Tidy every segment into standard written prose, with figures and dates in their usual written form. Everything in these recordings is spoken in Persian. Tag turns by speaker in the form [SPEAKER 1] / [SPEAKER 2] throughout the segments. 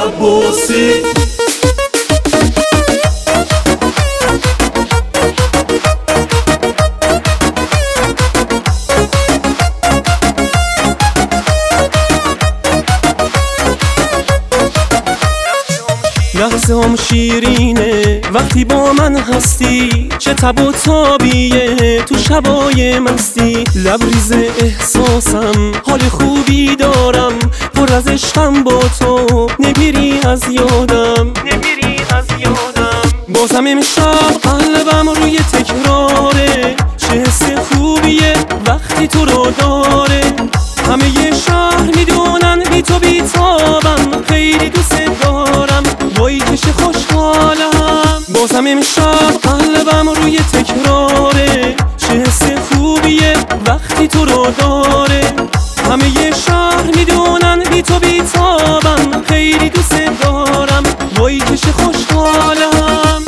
[SPEAKER 1] عباسی.
[SPEAKER 2] لحظه هم شیرینه وقتی با من هستی، چه تب و تابیه تو شبای مستی. لبریز احساسم حال خوبی دارم، پر از عشقم با تو نمیری از یادم. بازم امشب قلبم روی تکراره، چه حس خوبیه وقتی تو رو داره. همه شهر میدونن بی تو بی تابم، خیلی دوست دارم وای که چه خوشحالم. بازم امشب قلبم روی تکراره، چه حس خوبیه وقتی تو رو داره. همه شهر میدونن بی تو بی تابم، خیلی دوست دارم وای که چه خوشحالم.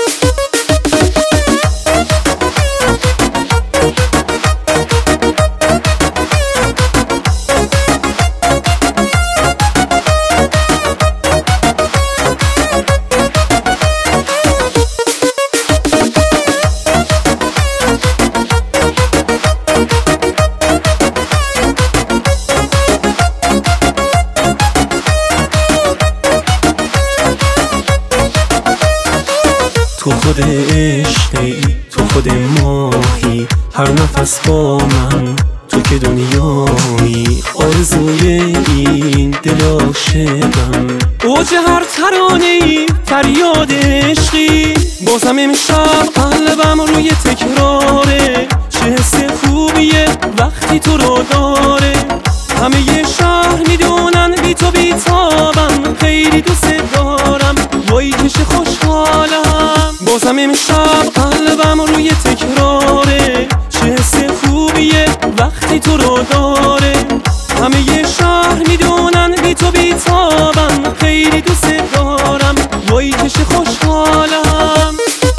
[SPEAKER 2] تو خود عشقی، تو خود ماهی، هر نفس با من تو که دنیایی. آرزوی این دل عاشقم، اوج هر ترانه‌ای فریاد عشقی. بازم امشب قلبم روی تکراره، چه حس خوبیه وقتی تو رو داره. همه شهر میدونن بی تو بی تابم، خیلی دوست دارم وای که چه خوشحالم. بازم امشب قلبم روی تکراره، چه حس خوبیه وقتی تو رو داره. همه شهر میدونن بی تو بی تابم، خیلی دوست دارم وای که چه خوشحالم.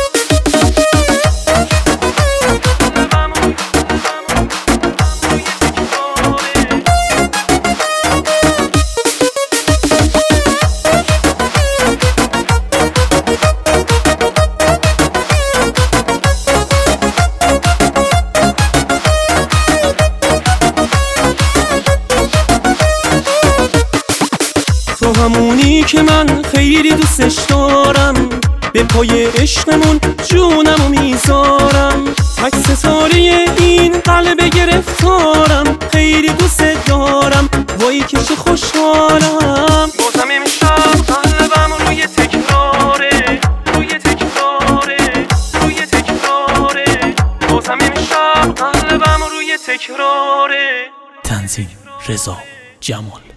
[SPEAKER 2] تو همونی که من خیلی دوستش دارم، به پای عشقمون جونمو میذارم. تک ستاره این قلب گرفتارم، خیلی دوست دارم وای که چه خوشحالم. بازم امشب قلبم روی تکراره، بازم امشب قلبم روی تکراره.
[SPEAKER 3] تنظیم رضا جمال.